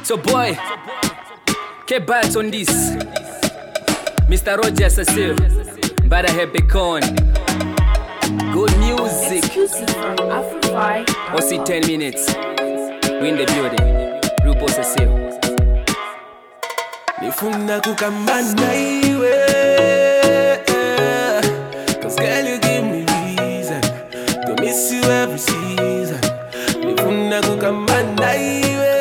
So boy, keep bites on this. Mr. Roger Cecil, Bada Hebekon. Good music. Exclusive from Afrify. OC 10 minutes. We in the building. Rupo Cecil. Nifuna kukamba naiwe, cause girl you give me reason to miss you every season. Nifuna kukamba naiwe,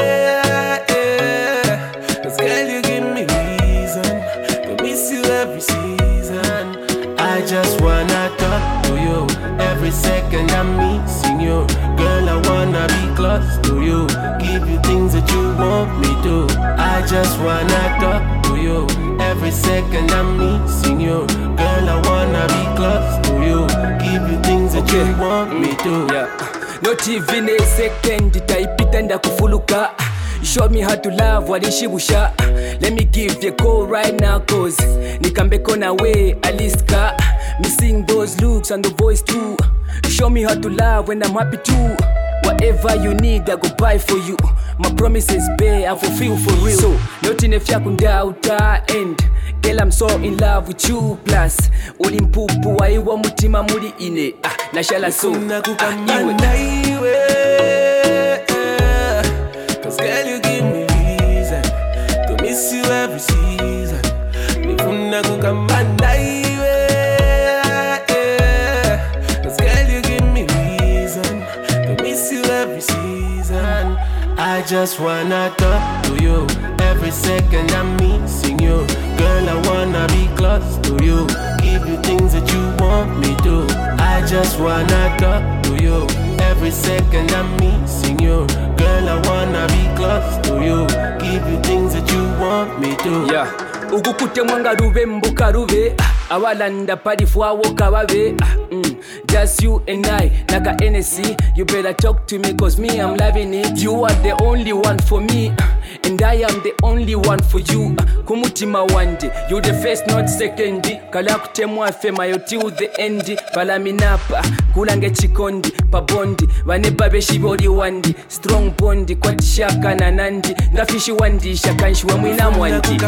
cause girl you give me reason to miss you every season. I just wanna talk to you every second I'm missing you. Girl, I wanna be close to you, give you things that you want me to. I just wanna talk to you every second I'm missing you. Girl, I wanna be close to you, give you things that you want me to. Yeah. Not even a second, itaipita ndakufuluka. You showed me how to love, walishibusha. Let me give you a call right now, cause nikambeko na way, Aliska. Missing those looks and the voice too. You show me how to love when I'm happy too. Whatever you need, I go buy for you. My promises pay, I fulfill for real. So, nothing if you can doubt end. Girl, I'm so in love with you. Plus, uli mpupu wa iwa mutima muri ine. Nashala so, iwe. Cause girl, you give me reason to miss you every season. Nifuna kukamba naiwe. Cause girl, you give me reason to miss you every season. I just wanna talk to you every second I'm missing you. Girl, I wanna be close to you, give you things that you want me to. I just wanna talk to you every second I'm missing you. Girl, I wanna be close to you, give you things that you want me to. Yeah. Ugukute mwanga rube mbuka rube. Awalanda padi fwawo kawabe. Just you and I, like a NSC. You better talk to me, cause me, I'm loving it. You are the only one for me, and I am the only one for you. Kumutima wandi, you the first, not second. Kala kutemwa fema yo till the end. Palaminapa, kulange chikondi, pabondi. Vaneba beshi body wandi, strong bondi. Kwa shaka na nandi, ngafishi wandi, shakanshi wa mwina mwandi.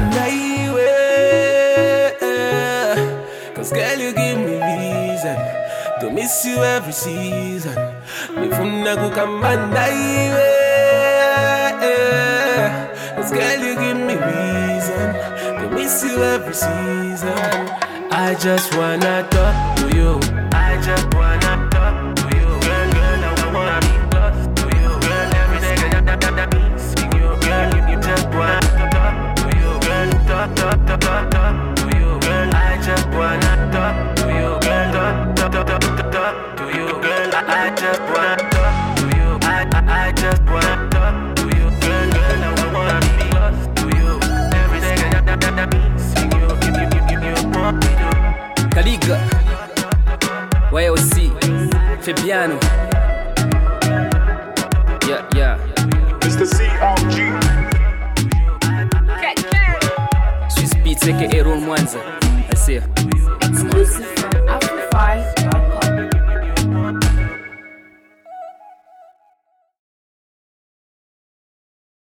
Cause girl, you give me reason to miss you every season. Nifuna kukamba naiwe. Cause girl, you give me reason to miss you every season. I just wanna talk to you, I just wanna talk to you. Girl, I wanna be close to you. Girl, every second I'm missing you. Girl, you just wanna talk to you. Girl, talk to you. Girl, I just wanna talk to you. Girl, talk to you. Girl, I just wanna talk to you. I just wanna talk to you. Girl, I wanna be close to you. Every second I'm missing you. You want me to. Kaliga, YOC, Fabiano. Yeah. Mr. CRG. Swiss Beats aka Ron Mwanza. I see. Exclusive